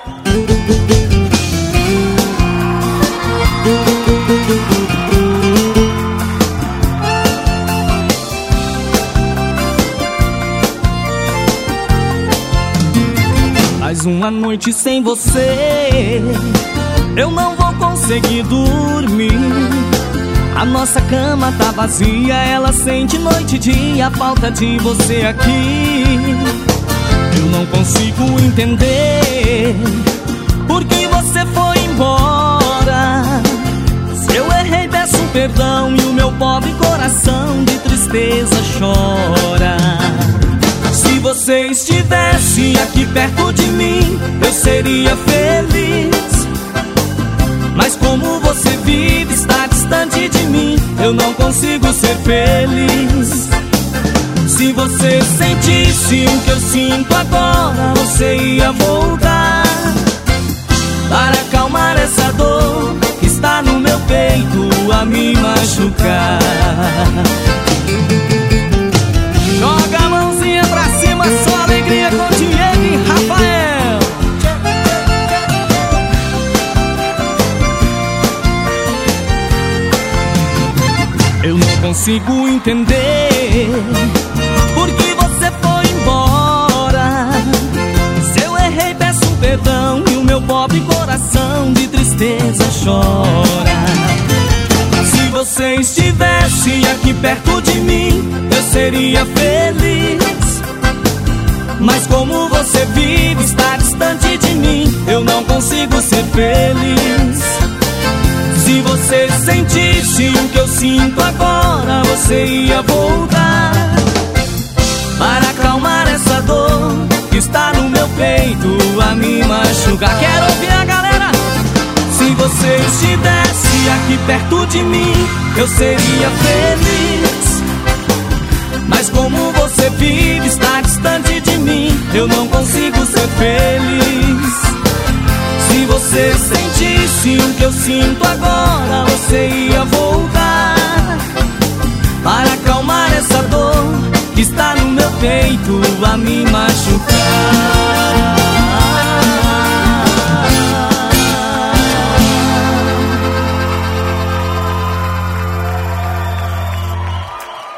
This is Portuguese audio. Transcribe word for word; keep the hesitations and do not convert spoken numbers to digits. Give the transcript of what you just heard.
Mais uma noite sem você, eu não vou conseguir dormir. A nossa cama tá vazia, ela sente noite e dia a falta de você aqui. Eu não consigo entender por que você foi embora. Se eu errei, peço perdão e o meu pobre coração de tristeza chora. Se você estivesse aqui perto de mim, eu seria feliz. Mas como você vive, está distante de mim, eu não consigo ser feliz. Se você sentisse o que eu sinto agora, você ia voltar para acalmar essa dor que está no meu peito a me machucar. Joga a mãozinha pra cima, só alegria com Diego e Rafael. Eu não consigo entender por que você foi embora. Se eu errei, peço perdão e o meu pobre coração de tristeza chora. Se você estivesse aqui perto de mim, eu seria feliz. Mas como você vive, está distante de mim, eu não consigo ser feliz. Se você sentisse o que eu sinto agora, você ia voltar para acalmar essa dor que está no meu peito a me machucar. Quero ouvir a galera! Se você estivesse aqui perto de mim, eu seria feliz. Mas como você vive, está distante de mim, eu não consigo ser feliz. Se você sentisse o que eu sinto agora, você ia voltar para acalmar essa dor que está no meu peito a me machucar.